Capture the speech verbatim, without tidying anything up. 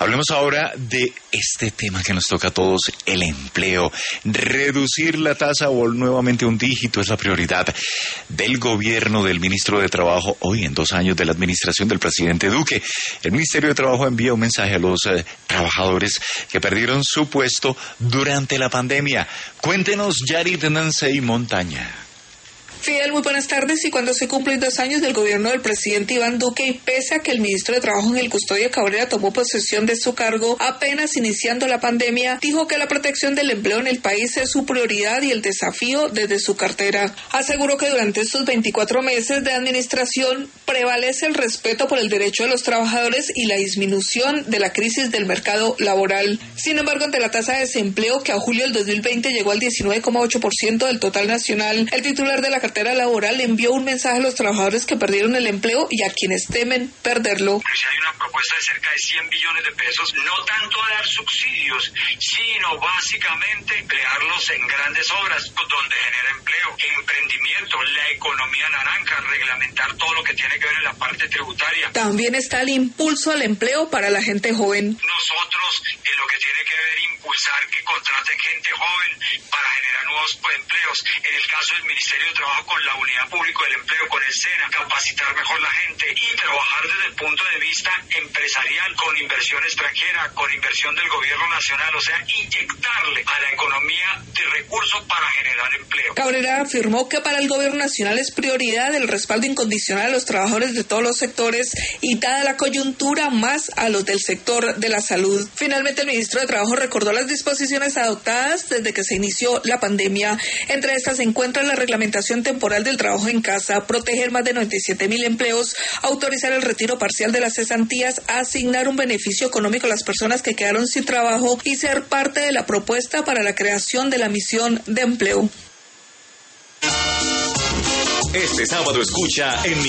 Hablemos ahora de este tema que nos toca a todos, el empleo. Reducir la tasa o nuevamente un dígito es la prioridad del gobierno del ministro de Trabajo hoy en dos años de la administración del presidente Duque. El Ministerio de Trabajo envía un mensaje a los eh, trabajadores que perdieron su puesto durante la pandemia. Cuéntenos, Yarit Nansey Montaña. Fidel, muy buenas tardes. Y cuando se cumplen dos años del gobierno del presidente Iván Duque y pese a que el ministro de Trabajo, Ángel Custodio Cabrera, tomó posesión de su cargo apenas iniciando la pandemia, dijo que la protección del empleo en el país es su prioridad y el desafío desde su cartera. Aseguró que durante estos veinticuatro meses de administración prevalece el respeto por el derecho de los trabajadores y la disminución de la crisis del mercado laboral. Sin embargo, ante la tasa de desempleo que a julio del dos mil veinte llegó al diecinueve coma ocho por ciento del total nacional, el titular de la cartera laboral envió un mensaje a los trabajadores que perdieron el empleo y a quienes temen perderlo. Si hay una propuesta de cerca de cien billones de pesos, no tanto a dar subsidios, sino básicamente emplearlos en grandes obras donde genera empleo, emprendimiento, la economía naranja, reglamentar todo lo que tiene que ver en la parte tributaria. También está el impulso al empleo para la gente joven. Nosotros, en lo que tiene que ver, impulsar que contraten gente joven para generar nuevos empleos. En el caso del Ministerio de Trabajo, con la Unidad Pública del Empleo, con el SENA, capacitar mejor la gente y trabajar desde el punto de vista empresarial, con inversión extranjera, con inversión del gobierno nacional, o sea, inyectarle a la economía de recursos para generar empleo. Cabrera afirmó que para el gobierno nacional es prioridad el respaldo incondicional a los trabajadores de todos los sectores y dada la coyuntura más a los del sector de la salud. Finalmente, el ministro de Trabajo recordó las disposiciones adoptadas desde que se inició la pandemia. Entre estas se encuentra la reglamentación temporal del trabajo en casa, proteger más de noventa y siete mil empleos, autorizar el retiro parcial de las cesantías, asignar un beneficio económico a las personas que quedaron sin trabajo y ser parte de la propuesta para la creación de la misión de empleo. Este sábado escucha en